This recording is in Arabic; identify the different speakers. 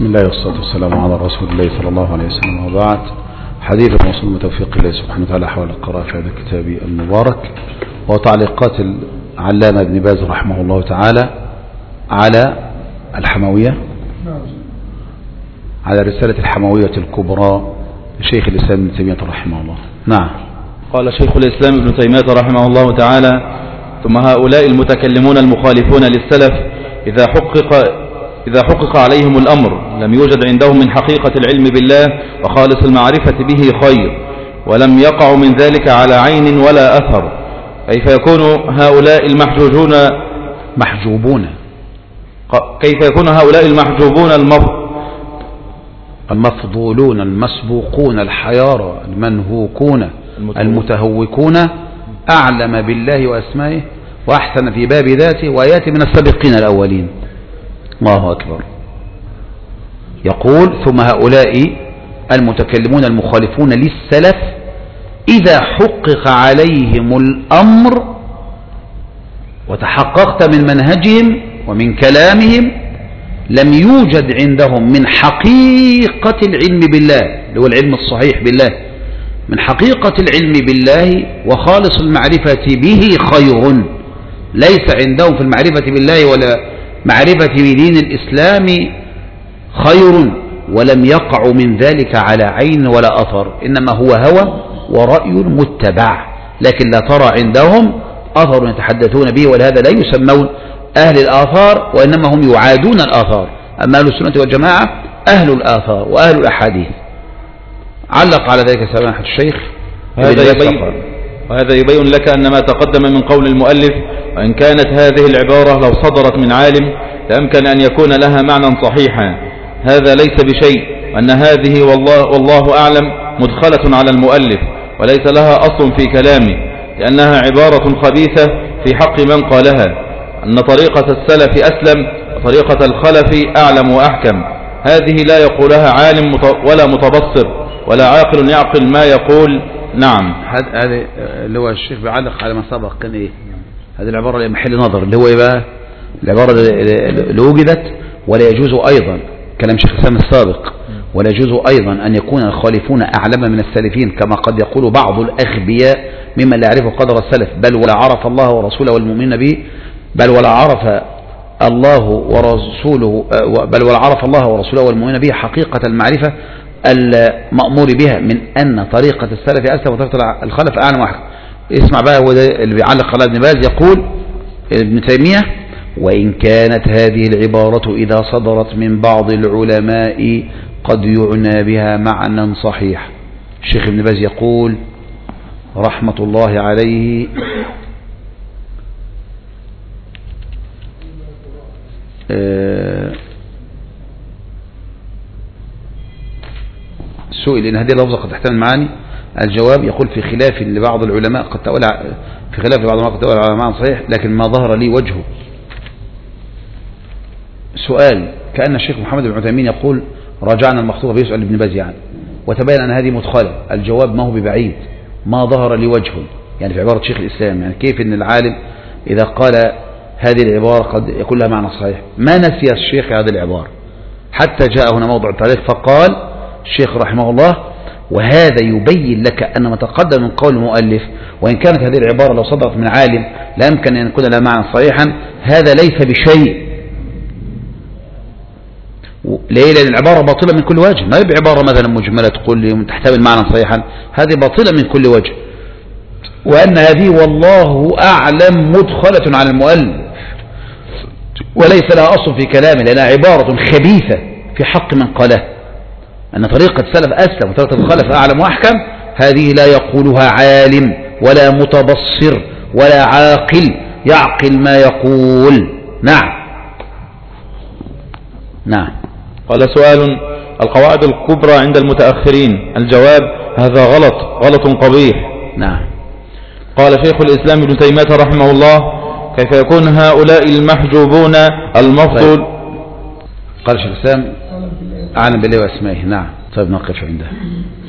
Speaker 1: بسم الله والصلاة والسلام على رسول الله صلى الله عليه وسلم، وبعد. حديث موصول من توفيق الله سبحانه وتعالى حول القراءة في هذا الكتاب المبارك، وتعليقات العلامة ابن باز رحمه الله تعالى على الحموية، على رسالة الحموية الكبرى لشيخ الإسلام ابن تيمية رحمه الله. نعم.
Speaker 2: قال شيخ الإسلام ابن تيمية رحمه الله تعالى: ثم هؤلاء المتكلمون المخالفون للسلف إذا حقق عليهم الأمر لم يوجد عندهم من حقيقة العلم بالله وخالص المعرفة به خير، ولم يقع من ذلك على عين ولا أثر. كيف يكون هؤلاء المحجوبون
Speaker 1: المفضولون المسبوقون الحيارى المنهوكون المتهوكون أعلم بالله وأسمائه وأحسن في باب ذاته وآياته من السابقين الأولين. الله أكبر. يقول: ثم هؤلاء المتكلمون المخالفون للسلف إذا حقق عليهم الأمر وتحققت من منهجهم ومن كلامهم لم يوجد عندهم من حقيقة العلم بالله، اللي هو العلم الصحيح بالله، من حقيقة العلم بالله وخالص المعرفة به خير. ليس عندهم في المعرفة بالله ولا معرفة بدين الإسلام خير، ولم يقع من ذلك على عين ولا أثر، إنما هو هوى ورأي متبع، لكن لا ترى عندهم أثر يتحدثون به، ولهذا لا يسمون أهل الآثار، وإنما هم يعادون الآثار. أما أهل السنة والجماعة أهل الآثار وأهل الأحاديث. علق على ذلك سماحة الشيخ.
Speaker 2: وهذا يبين لك أن ما تقدم من قول المؤلف، وإن كانت هذه العبارة لو صدرت من عالم لأمكن أن يكون لها معنى صحيحا، هذا ليس بشيء، وأن هذه والله أعلم مدخلة على المؤلف وليس لها أصل في كلامه، لأنها عبارة خبيثة في حق من قالها، أن طريقة السلف أسلم وطريقة الخلف أعلم وأحكم. هذه لا يقولها عالم ولا متبصر ولا عاقل يعقل ما يقول. نعم.
Speaker 1: هذا اللي هو الشيخ بيعلق على ما سبق، كان إيه هذه العبارة اللي محل نظر، اللي هو إيه بقى العبارة اللي وجدت. ولا يجوز أيضا كلام شيخ الإسلام السابق، ولا يجوز أيضا أن يكون الخالفون أعلم من السالفين كما قد يقول بعض الأغبياء ممن لا يعرف قدر السلف، بل ولا عرف الله ورسوله والمؤمنين به، بل ولا عرف الله ورسوله والمؤمنين به حقيقة المعرفة المأمور بها من أن طريقة السلف أسلم وطريقة الخلف أعلم وأحكم. اسمع بقى، هو ده اللي بيعلق على ابن باز. يقول ابن تيمية: وإن كانت هذه العبارة إذا صدرت من بعض العلماء قد يعنى بها معنى صحيح. الشيخ ابن باز يقول رحمة الله عليه: سئل إن هذه اللفظة قد تحتمل معاني. الجواب: يقول في خلاف لبعض العلماء قد تأول على معنى صحيح، لكن ما ظهر لي وجهه. سؤال كأن الشيخ محمد بن عثيمين يقول راجعنا المخطوطة بيسأل ابن باز يعني، وتبين أن هذه مدخلة. الجواب: ما هو ببعيد، ما ظهر لي وجهه، يعني في عبارة شيخ الإسلام، يعني كيف أن العالم إذا قال هذه العبارة قد يكون لها معنى صحيح. ما نسي الشيخ هذه العبارة حتى جاء هنا موضع التعليق فقال الشيخ رحمه الله: وهذا يبين لك أن ما تقدم من قول المؤلف وإن كانت هذه العبارة لو صدرت من عالم لا يمكن أن يكون لها معنى صحيحا، هذا ليس بشيء. ليه؟ لأن العبارة باطلة من كل وجه، ما هي بعبارة مثلا مجملة تقول لي تحتمل معنى صحيحا، هذه باطلة من كل وجه. وأن هذه والله أعلم مدخلة على المؤلف وليس لها أصل في كلامه، لأنها عبارة خبيثة في حق من قاله، أن طريقة السلف أسلم وطريقة الخلف أعلم وأحكم. هذه لا يقولها عالم ولا متبصر ولا عاقل يعقل ما يقول. نعم.
Speaker 2: قال: سؤال: القواعد الكبرى عند المتأخرين. الجواب: هذا غلط قبيح.
Speaker 1: نعم.
Speaker 2: قال شيخ الإسلام ابن تيمية رحمه الله: كيف يكون هؤلاء المحجوبون المفضول؟
Speaker 1: قال شيخ الإسلام: أعلم بالله وأسمائه. نعم. طيب نقف عنده.